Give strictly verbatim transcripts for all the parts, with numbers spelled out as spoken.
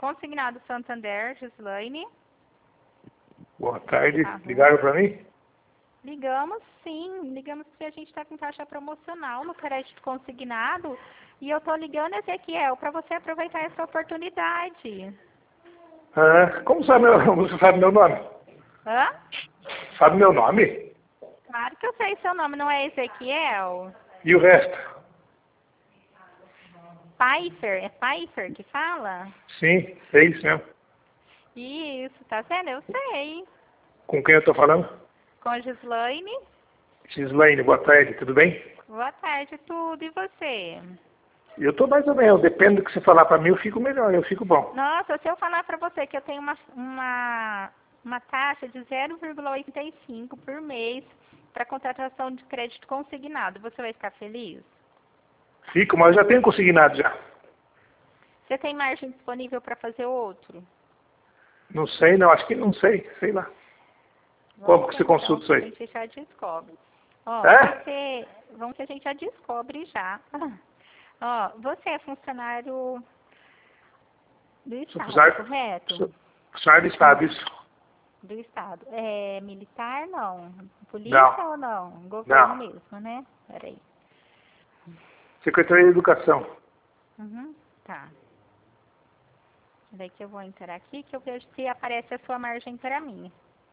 Consignado Santander, Gislaine. Boa tarde. Ah, Ligaram para mim? Ligamos, sim. Ligamos porque a gente está com taxa promocional no crédito consignado. E eu estou ligando, Ezequiel, para você aproveitar essa oportunidade. Ah, como sabe meu, você sabe meu nome? Hã? Sabe meu nome? Claro que eu sei seu nome, não é Ezequiel? E o resto? Pfeiffer, é Pfeiffer que fala? Sim, é isso mesmo. Isso, tá vendo? Eu sei. Com quem eu estou falando? Com a Gislaine. Gislaine, boa tarde, tudo bem? Boa tarde, tudo. E você? Eu estou mais ou menos, depende do que você falar para mim, eu fico melhor, eu fico bom. Nossa, se eu falar para você que eu tenho uma, uma, uma taxa de zero vírgula oitenta e cinco por mês para contratação de crédito consignado, você vai ficar feliz? Fico, mas eu já tenho consignado já. Você tem margem disponível para fazer outro? Não sei, não, acho que não sei, sei lá. Como que você Então, consulta isso a aí? gente já descobre. Ó, É? você, vamos que a gente já descobre já. Ó, você é funcionário do Sou Estado, funcionário, correto? sou funcionário do Estado, isso? Do Estado. É militar, não? Polícia Não, ou não? Governo não. mesmo, né? Peraí. Secretaria de Educação. Uhum, tá. Daí que eu vou entrar aqui, que eu vejo se aparece a sua margem para mim.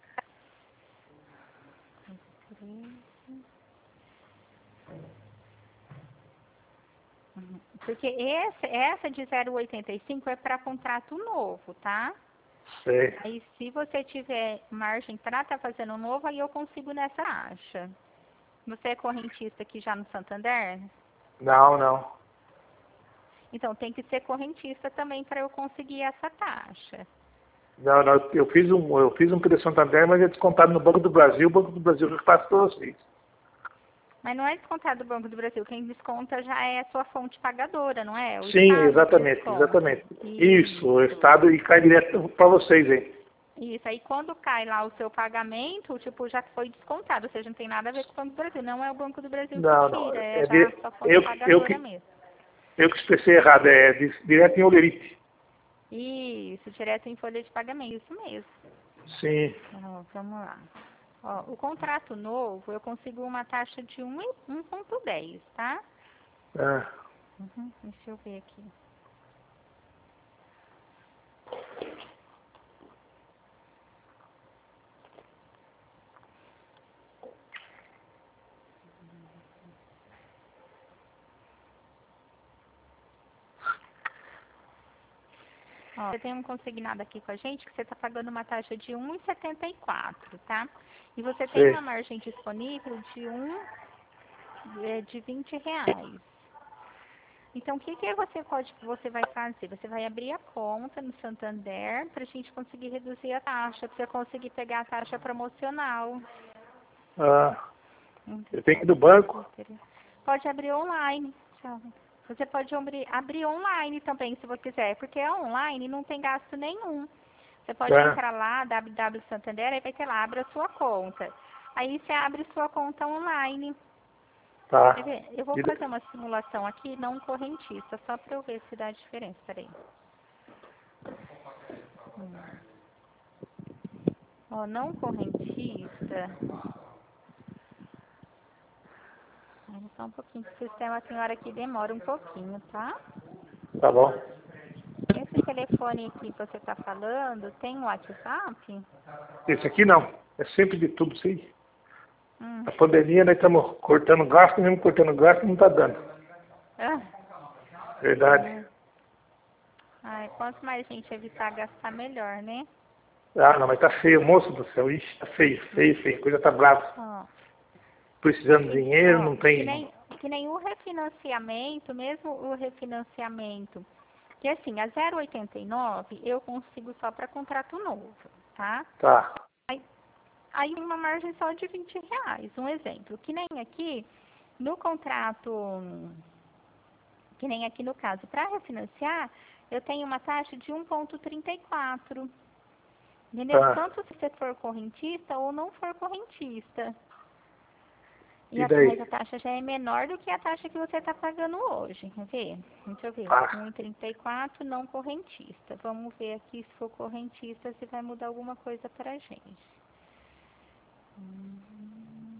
Uhum. Porque esse, essa de zero vírgula oitenta e cinco é para contrato novo, tá? Sei. Aí se você tiver margem para estar fazendo um novo, aí eu consigo nessa taxa. Você é correntista aqui já no Santander? Não, não. Então tem que ser correntista também para eu conseguir essa taxa. Não, não, eu fiz um, eu fiz um Credit Santander, mas é descontado no Banco do Brasil, o Banco do Brasil repassa para vocês. Mas não é descontado do Banco do Brasil. Quem desconta já é a sua fonte pagadora, não é? O Sim, Estado que exatamente, desconta. exatamente. Isso, o Isso. Estado e cai direto para vocês aí. Isso. Aí quando cai lá o seu pagamento, tipo, já foi descontado. Ou seja, não tem nada a ver com o Banco do Brasil. Não é o Banco do Brasil que Não, não, tira, é é já a de, sua fonte eu, eu, pagadora que, mesmo. eu que expressei errado, é de, direto em Olerite. Isso, direto em folha de pagamento. Isso mesmo. Sim. Ó, vamos lá. Ó, o contrato novo, eu consigo uma taxa de um vírgula dez, tá? Ah, Uhum, deixa eu ver aqui. Ó, você tem um consignado aqui com a gente que você está pagando uma taxa de um vírgula setenta e quatro, tá? E você tem sei. uma margem disponível de um é, de vinte reais. Então, o que, que você pode, você vai fazer? Você vai abrir a conta no Santander para a gente conseguir reduzir a taxa, para você conseguir pegar a taxa promocional. Ah, Hum, eu tenho que ir do banco. Pode abrir online. Tchau. Você pode abrir, abrir online também, se você quiser, porque online não tem gasto nenhum. Você pode Ah, entrar lá, w w w ponto santander, aí vai ter lá, abre a sua conta. Aí você abre sua conta online. Quer tá. ver? Eu vou E- fazer uma simulação aqui, não correntista, só para eu ver se dá diferença. Peraí. Hum. Ó, não correntista. Ai, só um pouquinho, que o sistema tem hora que demora um pouquinho, tá? Tá bom. Esse telefone aqui que você está falando, tem um WhatsApp? Esse aqui não. É sempre de tudo, sim. Hum. A pandemia, nós estamos cortando gasto, mesmo cortando gasto, não está dando. Ah, Verdade. hum. Ai, quanto mais gente evitar gastar, melhor, né? Ah, não, mas tá feio, moço do céu. Ixi, tá feio, feio, feio. Coisa tá brava. Ó, Precisando de que, dinheiro, ó, não que tem. nem, que nem o refinanciamento, mesmo o refinanciamento, que assim, a zero vírgula oitenta e nove eu consigo só para contrato novo, tá? Tá. Aí, aí uma margem só de vinte reais, um exemplo. Que nem aqui, no contrato, que nem aqui no caso, para refinanciar, eu tenho uma taxa de um vírgula trinta e quatro. Entendeu? Tá. Tanto se você for correntista ou não for correntista. E E a, daí? mas a taxa já é menor do que a taxa que você está pagando hoje. Quer ver? Deixa eu ver. Ah, um vírgula trinta e quatro não correntista. Vamos ver aqui se for correntista se vai mudar alguma coisa para a gente. Hum.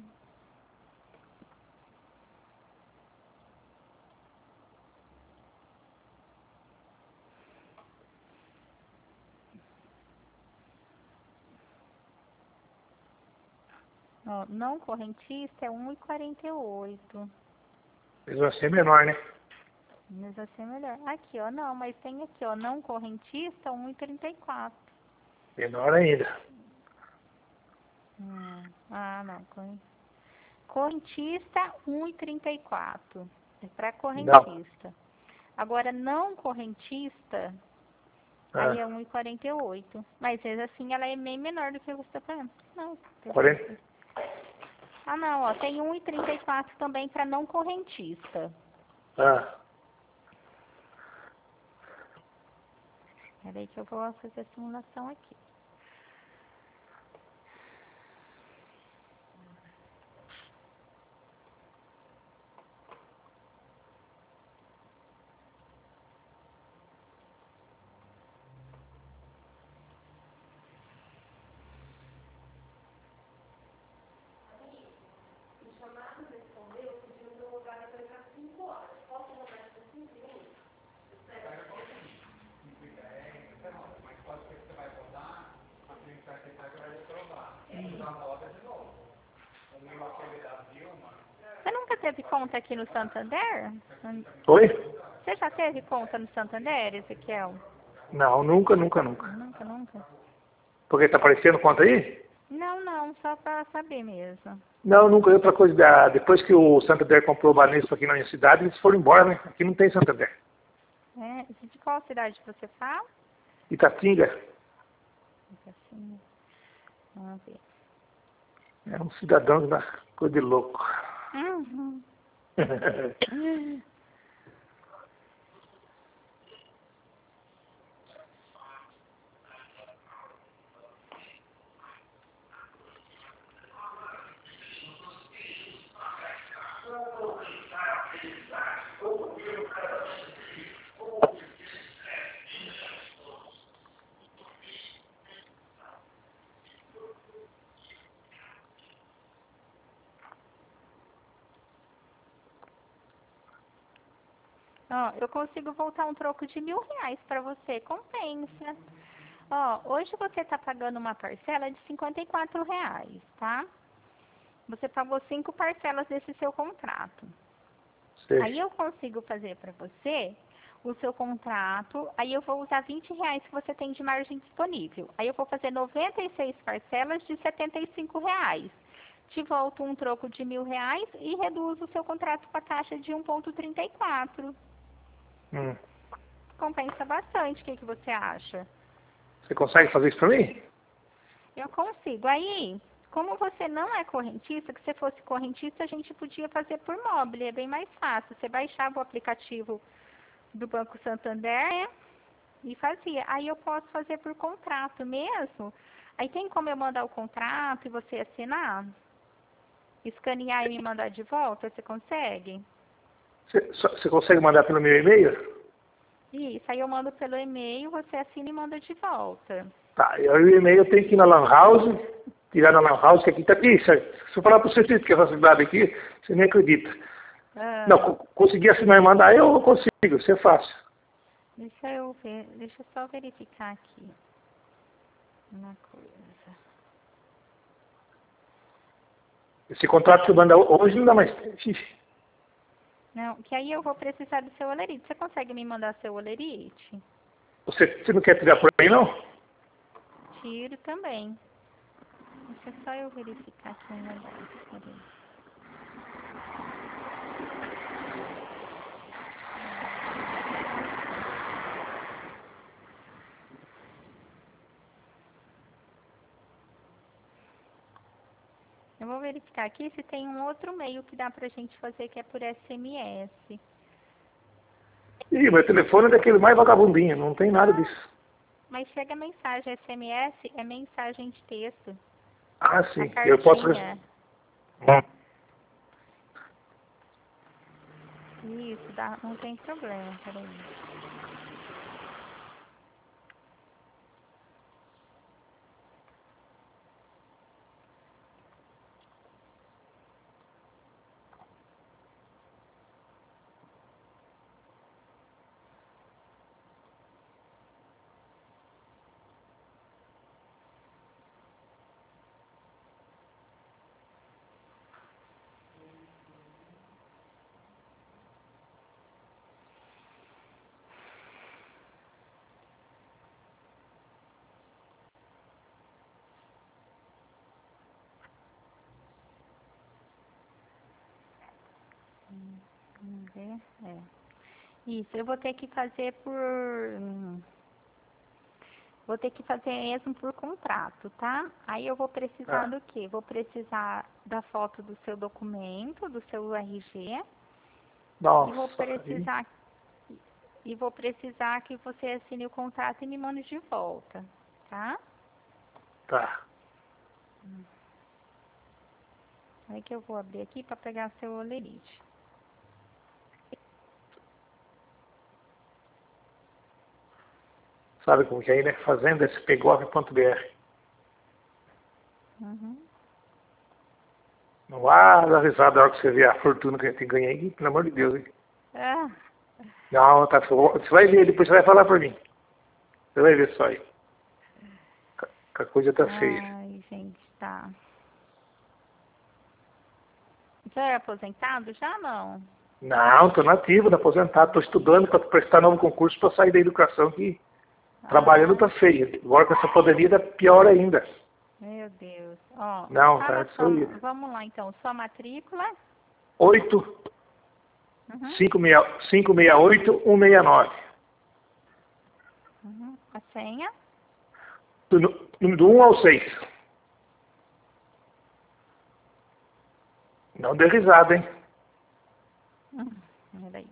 Ó, não correntista é um vírgula quarenta e oito. mesmo assim é menor, né? Mas assim é melhor. Aqui, ó, não, mas tem aqui, ó, não correntista um vírgula trinta e quatro. Menor ainda. Hum. Ah, não. corren- Correntista um vírgula trinta e quatro. É para Não. correntista. Agora, não correntista, aí Ah, é um vírgula quarenta e oito. Mas mesmo assim, ela é meio menor do que você está pagando. Não, deixa eu quarenta. ver. Ah, não, ó, tem um vírgula trinta e quatro também para não correntista. Ah, Peraí que eu vou fazer a simulação aqui. Você nunca teve conta aqui no Santander? oi? Você já teve conta no Santander, Ezequiel? Não, nunca, nunca, nunca. Nunca, nunca. Porque tá aparecendo conta aí? Não, não, só para saber mesmo. Não, nunca. Outra coisa, da, depois que o Santander comprou o Banespa aqui na minha cidade, eles foram embora, né? Aqui não tem Santander. É, de qual cidade você fala? Itatinga Assim, vamos ver. é um cidadão da coisa de louco. Uhum. Ó, eu consigo voltar um troco de mil reais para você, compensa. Ó, hoje você está pagando uma parcela de cinquenta e quatro reais, tá? Você pagou cinco parcelas desse seu contrato. Aí Sei. eu consigo fazer para você o seu contrato, aí eu vou usar vinte reais que você tem de margem disponível. Aí eu vou fazer noventa e seis parcelas de setenta e cinco reais. Te volto um troco de mil reais e reduzo o seu contrato com a taxa de um vírgula trinta e quatro. Hum. Compensa bastante, o que, que você acha? Você consegue fazer isso pra mim? Eu consigo. Aí, como você não é correntista, que se fosse correntista, a gente podia fazer por mobile, é bem mais fácil. Você baixava o aplicativo do Banco Santander, né, e fazia. Aí eu posso fazer por contrato mesmo. Aí tem como eu mandar o contrato e você assinar? Escanear e me mandar de volta, você consegue? Você, só- você consegue mandar pelo meu e-mail? Isso, aí eu mando pelo e-mail, você assina e manda de volta. Tá, e aí o e-mail eu tenho que ir na Lan House, tirar na Lan House, que aqui tá aqui. Se se eu falar pra você que essa cidade aqui, você nem acredita. Não, Ah, co- conseguir assinar e mandar, eu consigo, isso é fácil. deixa eu ver, deixa eu só verificar aqui uma coisa. Esse contrato que eu mando hoje não dá mais. Ixi, Não, que aí eu vou precisar do seu olerite. Você consegue me mandar seu olerite? Você, você não quer tirar por aí, não? Tiro também. Deixa só eu verificar aqui um negócio. Peraí. Eu vou verificar aqui se tem um outro meio que dá pra gente fazer, que é por S M S. Ih, meu telefone é daquele mais vagabundinho, não tem nada Ah, disso. mas chega mensagem. S M S é mensagem de texto. Ah, A sim, eu posso... res- cartinha. Hum. Isso, dá, não tem problema, peraí. Vamos ver, é. Isso, eu vou ter que fazer por... hum, Vou ter que fazer mesmo por contrato, tá? Aí eu vou precisar Tá. do quê? Vou precisar da foto do seu documento, do seu R G, e vou Nossa, aí. precisar e vou precisar que você assine o contrato e me mande de volta, tá? Tá. Aí que eu vou abrir aqui para pegar seu olerite. Sabe como que é aí, né? fazenda s p gov ponto b r. Uhum. Não vá dar risada na hora que você vê a fortuna que a gente ganha aí, pelo amor de Deus, hein? Ah, Não, tá, você vai ver, depois você vai falar por mim. Você vai ver só aí. Que a coisa tá feia. ai, gente, tá. Você é aposentado já não? Não, tô nativo, tô aposentado, tô estudando para prestar novo concurso para sair da educação que trabalhando Ah, tá feio. Agora com essa pandemia tá pior ainda. meu Deus. Ó, me Não, tá fala isso só, aí. vamos lá então, sua matrícula? oito Uhum, cinco seis oito um seis nove. uhum. A senha? Do, do um ao seis. Não dê risada, hein? Hum, peraí.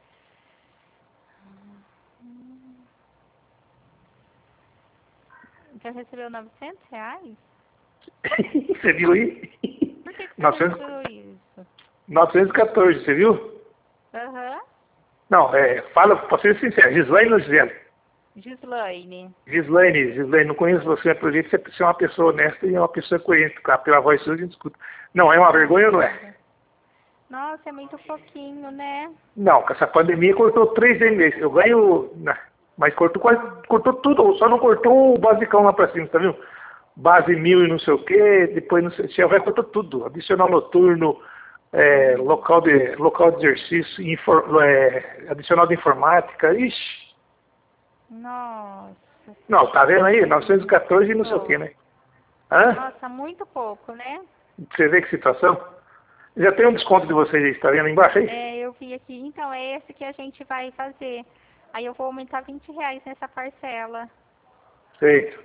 Já recebeu novecentos reais? Você viu aí? Por que, que você novecentos, recebeu isso? novecentos e quatorze, você viu? Aham. Não, é, fala, para ser sincero, Gislaine ou Gisele? Gislaine. Gislaine, Gislaine, não conheço você, mas pelo jeito você é uma pessoa honesta e é uma pessoa coerente, porque pela voz sua a gente escuta. Não, é uma Ah, vergonha ou não é? obrigada. Nossa, é muito pouquinho, né? Não, com essa pandemia cortou três vezes mês. Eu ganho, né, mas cortou quase, cortou tudo, só não cortou o basicão lá pra cima, tá vendo? Base mil e não sei o quê, depois não sei, se vai cortou tudo, adicional noturno, é, Hum. local, de, local de exercício, infor, é, adicional de informática, ixi. Nossa, Não, tá vendo aí? novecentos e tadinho. quatorze e não sei o Tô. quê, né? Hã? Nossa, muito pouco, né? Você vê que situação? Já tem um desconto de vocês aí, tá vendo aí embaixo aí? É, eu vi aqui. Então, é esse que a gente vai fazer. Aí eu vou aumentar vinte reais nessa parcela. Sei.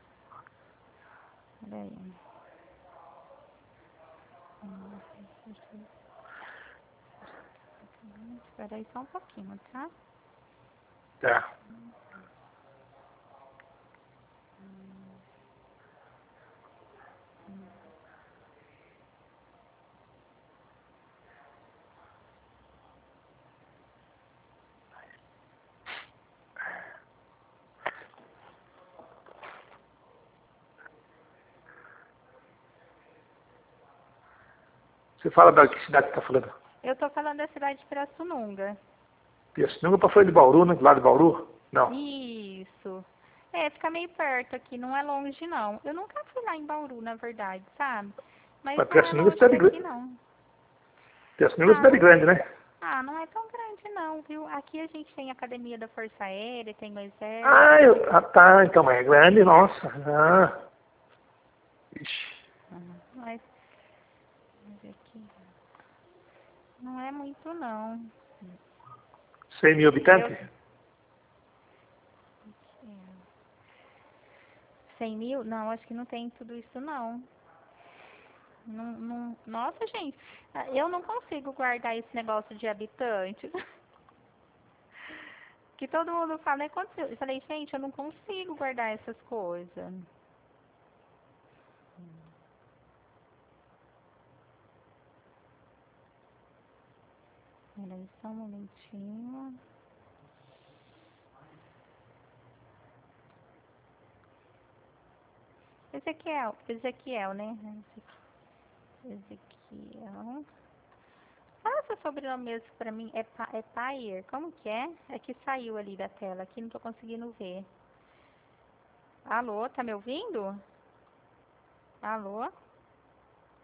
Peraí. Espera aí só um pouquinho, tá? Tá. Você fala da que cidade que tá falando? Eu tô falando da cidade de Pirassununga. Pirassununga pra fora de Bauru, né? Do lado de Bauru? Não. Isso. É, fica meio perto aqui, não é longe não. Eu nunca fui lá em Bauru, na verdade, sabe? Mas Mas não é Pirassununga é longe cidade daqui grande. não. Pirassununga é Ah, cidade não, grande, né? ah, não é tão grande não, viu? Aqui a gente tem a Academia da Força Aérea, tem o Ah, Exército. eu, ah tá, então, mas é grande, nossa. Ah. Ixi. Uhum. Mas, mas aqui não é muito não. cem mil Eu, habitantes? cem mil? Não, acho que não tem tudo isso não. Não, não. Nossa, gente, eu não consigo guardar esse negócio de habitantes. Que todo mundo fala, né? Quantos... Eu falei, gente, eu não consigo guardar essas coisas. Peraí, só um momentinho. Ezequiel, Ezequiel, né? Ezequiel. Fala seu sobrenome mesmo pra mim. É, pa, é Payer? Como que é? É que saiu ali da tela. Aqui não tô conseguindo ver. Alô, tá me ouvindo? Alô?